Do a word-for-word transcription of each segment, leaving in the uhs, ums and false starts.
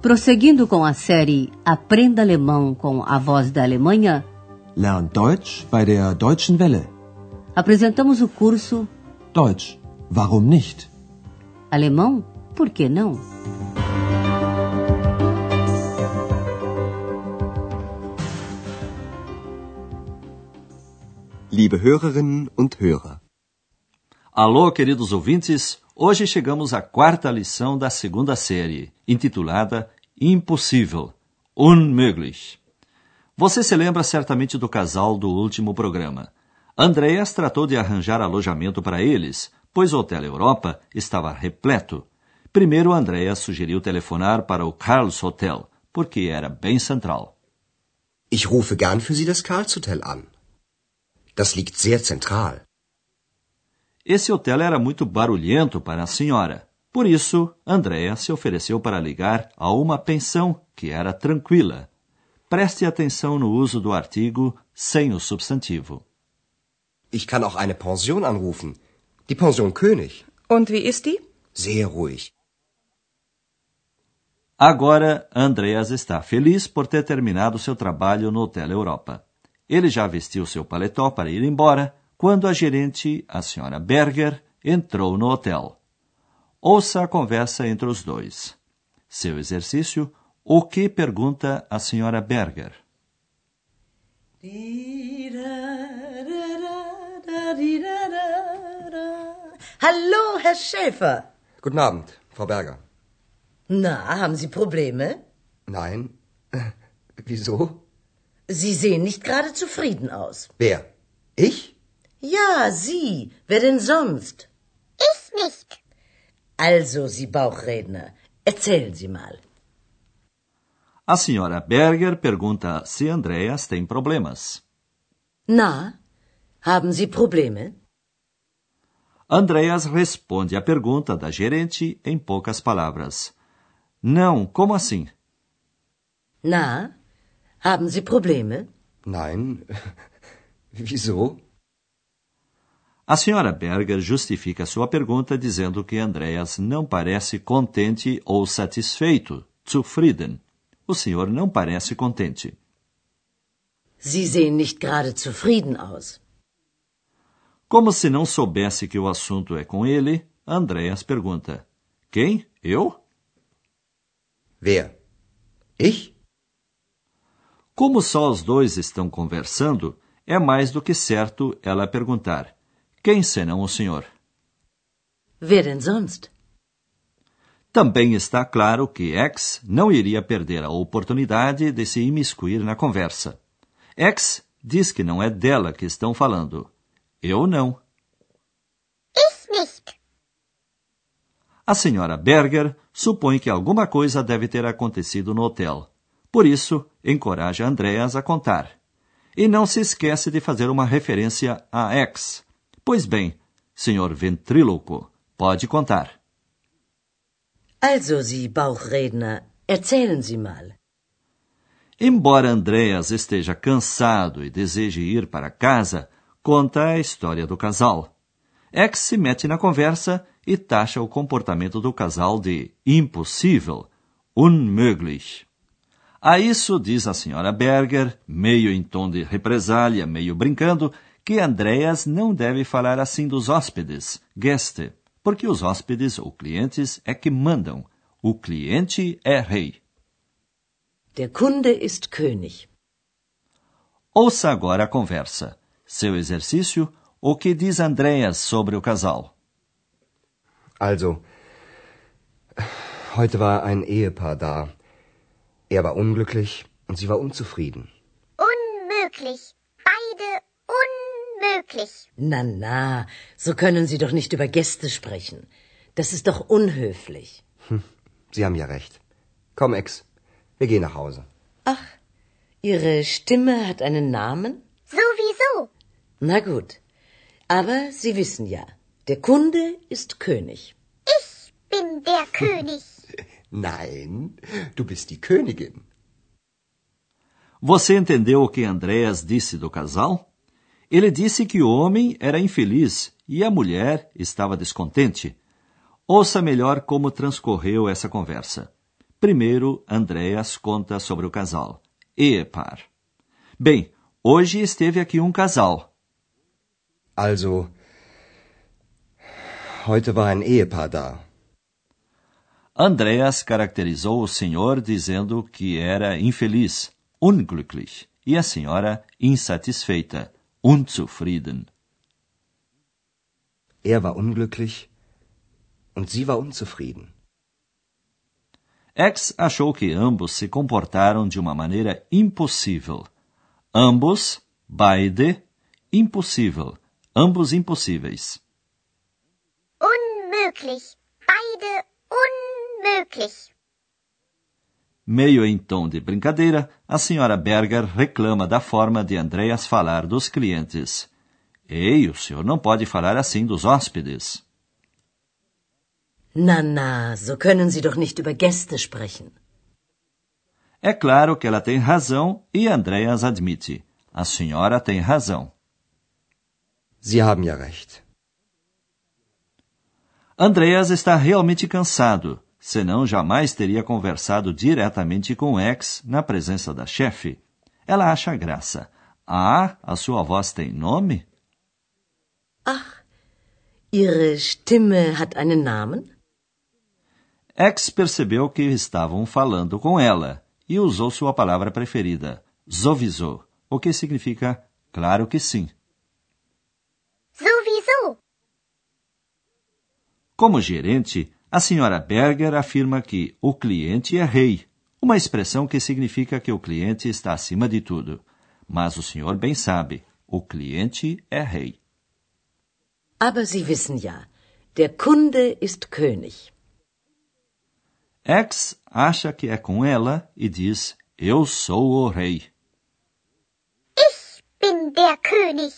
Prosseguindo com a série Aprenda Alemão com a Voz da Alemanha, Lern Deutsch bei der Deutschen Welle. Apresentamos o curso Deutsch, warum nicht? Alemão, por que não? Liebe Hörerinnen und Hörer. Alô, queridos ouvintes. Hoje chegamos à quarta lição da segunda série, intitulada Impossível, Unmöglich. Você se lembra certamente do casal do último programa. Andreas tratou de arranjar alojamento para eles, pois o Hotel Europa estava repleto. Primeiro, Andreas sugeriu telefonar para o Karls Hotel, porque era bem central. Ich rufe gern für Sie das Karls Hotel an. Das liegt sehr zentral. Esse hotel era muito barulhento para a senhora. Por isso, Andrea se ofereceu para ligar a uma pensão que era tranquila. Preste atenção no uso do artigo sem o substantivo. Ich kann auch eine Pension anrufen. Die Pension König. Und wie ist die? Sehr ruhig. Agora, Andreas está feliz por ter terminado seu trabalho no Hotel Europa. Ele já vestiu seu paletó para ir embora, quando a gerente, a senhora Berger, entrou no hotel. Ouça a conversa entre os dois. Seu exercício, o que pergunta a senhora Berger? Hallo, Herr Schäfer. Guten Abend, Frau Berger. Na, haben Sie Probleme? Nein. Wieso? Sie sehen nicht gerade zufrieden aus. Wer? Ich? Ja, Sie. Wer denn sonst? Ich nicht. Also, Sie Bauchredner, erzählen Sie mal. A senhora Berger pergunta se Andreas tem problemas. Na, haben Sie Probleme? Andreas responde à pergunta da gerente em poucas palavras. Não, como assim? Na, haben Sie Probleme? Nein. Wieso? A senhora Berger justifica sua pergunta dizendo que Andreas não parece contente ou satisfeito, zufrieden. O senhor não parece contente. Sie sehen nicht gerade zufrieden aus. Como se não soubesse que o assunto é com ele, Andreas pergunta: Quem? Eu? Wer? Ich? Como só os dois estão conversando, é mais do que certo ela perguntar: Quem senão o senhor? Wer denn sonst? Também está claro que X não iria perder a oportunidade de se imiscuir na conversa. X diz que não é dela que estão falando. Eu não. Ich nicht. A senhora Berger supõe que alguma coisa deve ter acontecido no hotel. Por isso, encoraja Andreas a contar. E não se esquece de fazer uma referência a X. Pois bem, senhor ventríloco, pode contar. Also, Sie Bauchredner, erzählen Sie mal. Embora Andreas esteja cansado e deseje ir para casa, conta a história do casal. X se mete na conversa e taxa o comportamento do casal de impossível, unmöglich. A isso diz a senhora Berger, meio em tom de represália, meio brincando, que Andreas não deve falar assim dos hóspedes, Gäste, porque os hóspedes ou clientes é que mandam. O cliente é rei. Der Kunde ist König. Ouça agora a conversa. Seu exercício, o que diz Andreas sobre o casal? Also, heute war ein Ehepaar da. Er war unglücklich und sie war unzufrieden. Unmöglich. Beide unmöglich. Na, na, so können Sie doch nicht über Gäste sprechen. Das ist doch unhöflich. Hm, Sie haben ja recht. Komm, Ex, wir gehen nach Hause. Ach, Ihre Stimme hat einen Namen? Sowieso. Na gut, aber Sie wissen ja, der Kunde ist König. Ich bin der König. Nein, du bist die Königin. Você entendeu o que Andreas disse do casal? Ele disse que o homem era infeliz e a mulher estava descontente. Ouça melhor como transcorreu essa conversa. Primeiro, Andreas conta sobre o casal. Ehepaar. Bem, hoje esteve aqui um casal. Also, heute war ein Ehepaar da. Andreas caracterizou o senhor dizendo que era infeliz, unglücklich, e a senhora insatisfeita, unzufrieden. Er war unglücklich und sie war unzufrieden. X achou que ambos se comportaram de uma maneira impossível. Ambos, beide, impossível, ambos impossíveis. Unmöglich. Beide unmöglich. Meio em tom de brincadeira, a senhora Berger reclama da forma de Andreas falar dos clientes. Ei, o senhor não pode falar assim dos hóspedes. Na, na, so können Sie doch nicht über Gäste sprechen. É claro que ela tem razão e Andreas admite. A senhora tem razão. Sie haben ja recht. Andreas está realmente cansado, senão jamais teria conversado diretamente com X na presença da chefe. Ela acha graça. Ah, a sua voz tem nome? Ach, Ihre Stimme hat einen Namen? X percebeu que estavam falando com ela e usou sua palavra preferida, sowieso, o que significa claro que sim. Sowieso. Como gerente, a senhora Berger afirma que o cliente é rei, uma expressão que significa que o cliente está acima de tudo. Mas o senhor bem sabe, o cliente é rei. Aber Sie wissen ja, der Kunde ist König. X acha que é com ela e diz, eu sou o rei. Ich bin der König.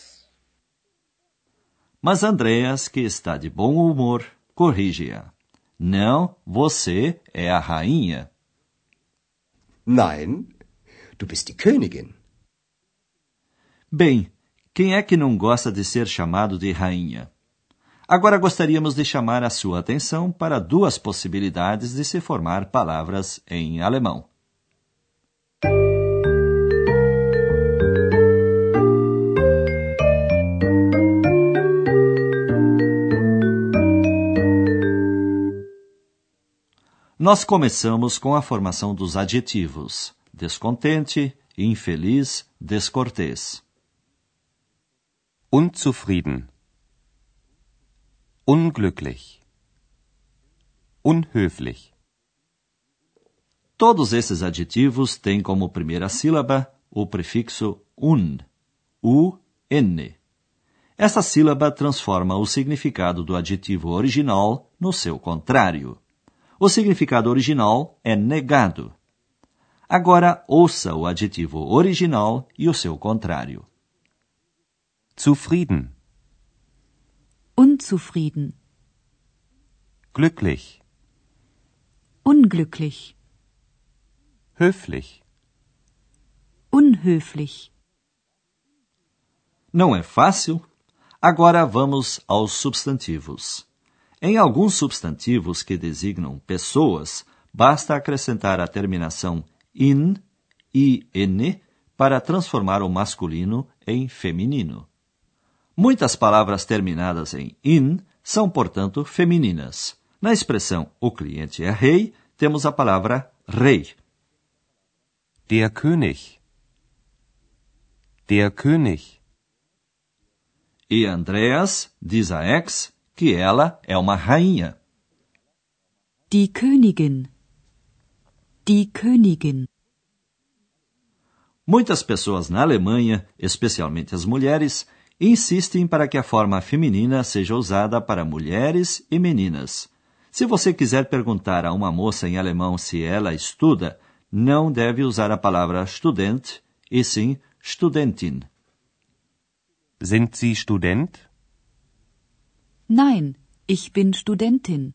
Mas Andreas, que está de bom humor, corrige-a. Não, você é a rainha. Nein, du bist die Königin. Bem, quem é que não gosta de ser chamado de rainha? Agora gostaríamos de chamar a sua atenção para duas possibilidades de se formar palavras em alemão. Nós começamos com a formação dos adjetivos: descontente, infeliz, descortês. Unzufrieden, unglücklich, unhöflich. Todos esses adjetivos têm como primeira sílaba o prefixo un, u-n. Essa sílaba transforma o significado do adjetivo original no seu contrário. O significado original é negado. Agora, ouça o adjetivo original e o seu contrário. Zufrieden, Unzufrieden, glücklich, unglücklich, höflich. unhöflich. Não é fácil? Agora vamos aos substantivos. Em alguns substantivos que designam pessoas, basta acrescentar a terminação in, in, para transformar o masculino em feminino. Muitas palavras terminadas em in são, portanto, femininas. Na expressão o cliente é rei, temos a palavra rei. Der König, der König. E Andreas diz a X que ela é uma rainha. Die Königin, die Königin. Muitas pessoas na Alemanha, especialmente as mulheres, insistem para que a forma feminina seja usada para mulheres e meninas. Se você quiser perguntar a uma moça em alemão se ela estuda, não deve usar a palavra Student, e sim Studentin. Sind Sie Student? Nein, ich bin Studentin.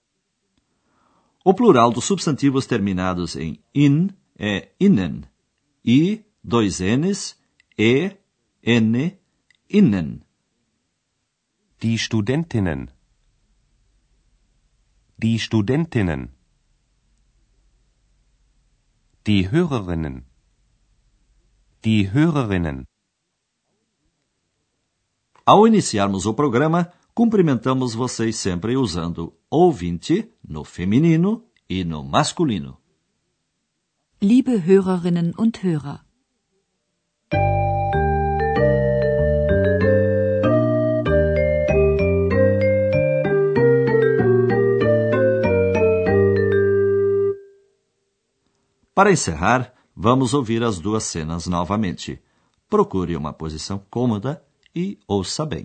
O plural dos substantivos terminados em in é innen, i, dois n's, e, n, innen. Die Studentinnen, die Studentinnen. Die Hörerinnen. Die Hörerinnen. Ao iniciarmos o programa, cumprimentamos vocês sempre usando ouvinte no feminino e no masculino. Liebe Hörerinnen und Hörer. Para encerrar, vamos ouvir as duas cenas novamente. Procure uma posição cômoda e ouça bem.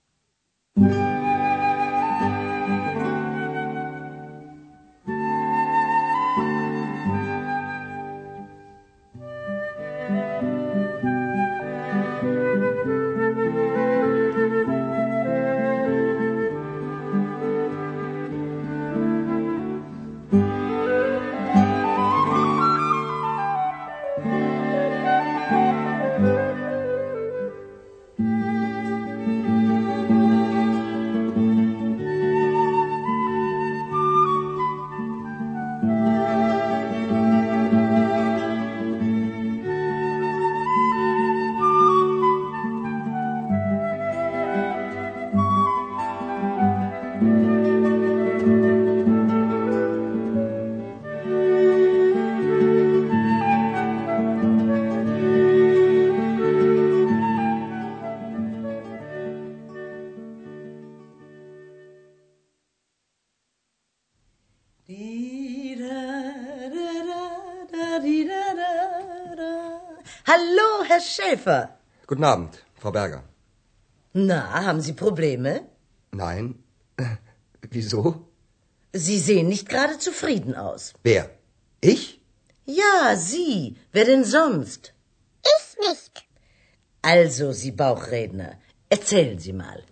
Hallo, Herr Schäfer. Guten Abend, Frau Berger. Na, haben Sie Probleme? Nein. Wieso? Sie sehen nicht gerade zufrieden aus. Wer? Ich? Ja, Sie. Wer denn sonst? Ich nicht. Also, Sie Bauchredner, erzählen Sie mal.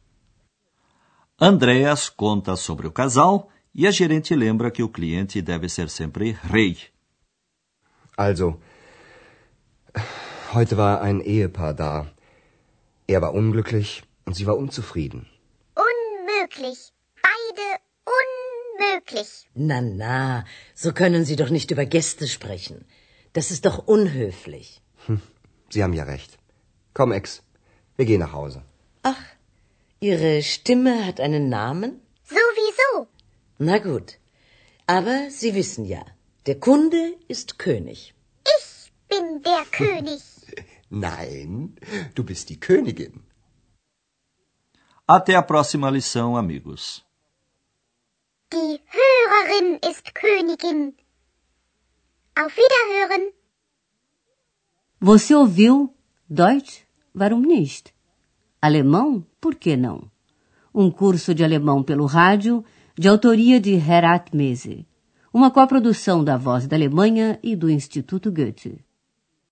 Andreas conta sobre o casal e a gerente lembra que o cliente deve ser sempre rei. Also, heute war ein Ehepaar da. Er war unglücklich und sie war unzufrieden. Unmöglich. Beide unmöglich. Na, na, so können Sie doch nicht über Gäste sprechen. Das ist doch unhöflich. Hm, Sie haben ja recht. Komm, Ex, wir gehen nach Hause. Ach, Ihre Stimme hat einen Namen? Sowieso. Na gut, aber Sie wissen ja, der Kunde ist König. Ich bin der König. Nein, du bist die Königin. Até a próxima lição, amigos. Die Hörerin ist Königin. Auf Wiederhören. Você ouviu Deutsch? Warum nicht? Alemão? Por que não? Um curso de alemão pelo rádio, de autoria de Herat Mese. Uma coprodução da Voz da Alemanha e do Instituto Goethe.